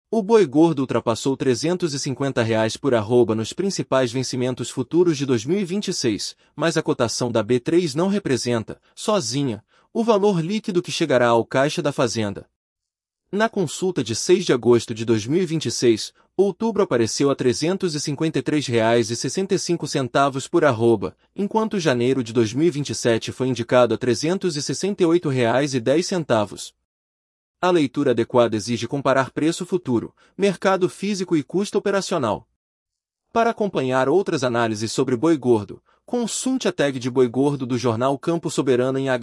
O boi gordo ultrapassou R$ 350 por arroba nos principais vencimentos futuros de 2026, mas a cotação da B3 não representa, sozinha, o valor líquido que chegará ao caixa da fazenda. Na consulta de 6 de agosto de 2026, outubro apareceu a R$ 353,65 por arroba, enquanto janeiro de 2027 foi indicado a R$ 368,10. A leitura adequada exige comparar preço futuro, mercado físico e custo operacional. Para acompanhar outras análises sobre boi gordo, consulte a tag de boi gordo do jornal Campo Soberano em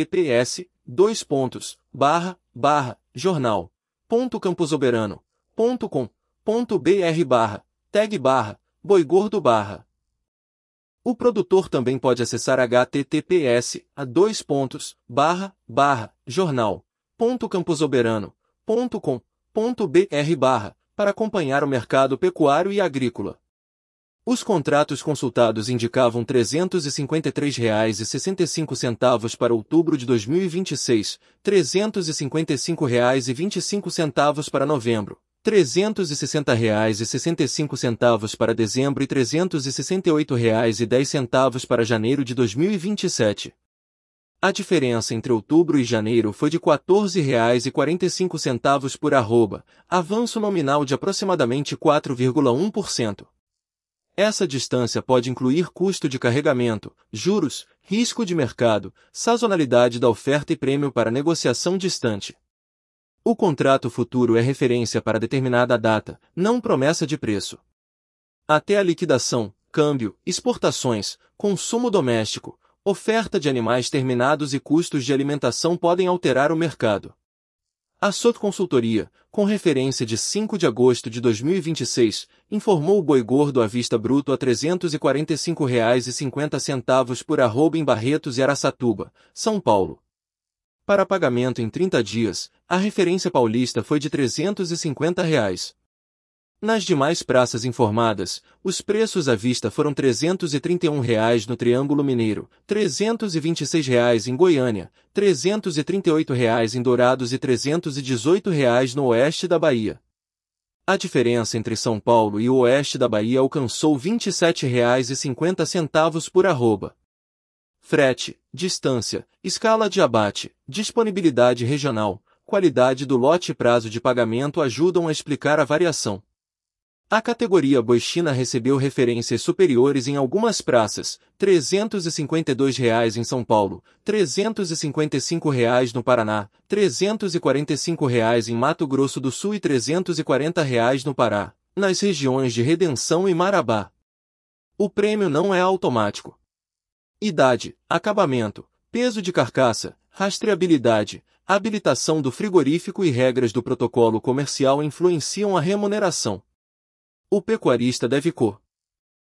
https://jornal.camposoberano.com.br/tag/boi gordo/. O produtor também pode acessar https://jornal.camposoberano.com.br para acompanhar o mercado pecuário e agrícola. Os contratos consultados indicavam R$ 353,65 para outubro de 2026, R$ 355,25 para novembro, R$ 360,65 para dezembro e R$ 368,10 para janeiro de 2027. A diferença entre outubro e janeiro foi de R$ 14,45 por arroba, avanço nominal de aproximadamente 4,1%. Essa distância pode incluir custo de carregamento, juros, risco de mercado, sazonalidade da oferta e prêmio para negociação distante. O contrato futuro é referência para determinada data, não promessa de preço. Até a liquidação, câmbio, exportações, consumo doméstico, oferta de animais terminados e custos de alimentação podem alterar o mercado. A SOT Consultoria, com referência de 5 de agosto de 2026, informou o boi gordo à vista bruto a R$ 345,50 por arroba em Barretos e Araçatuba, São Paulo. Para pagamento em 30 dias, a referência paulista foi de R$ 350. Nas demais praças informadas, os preços à vista foram R$ 331 no Triângulo Mineiro, R$ 326 em Goiânia, R$ 338 em Dourados e R$ 318 no oeste da Bahia. A diferença entre São Paulo e o oeste da Bahia alcançou R$ 27,50 por arroba. Frete, distância, escala de abate, disponibilidade regional, qualidade do lote e prazo de pagamento ajudam a explicar a variação. A categoria boi China recebeu referências superiores em algumas praças, R$ 352 em São Paulo, R$ 355 no Paraná, R$ 345 em Mato Grosso do Sul e R$ 340 no Pará, nas regiões de Redenção e Marabá. O prêmio não é automático. Idade, acabamento, peso de carcaça, rastreabilidade, habilitação do frigorífico e regras do protocolo comercial influenciam a remuneração. O pecuarista deve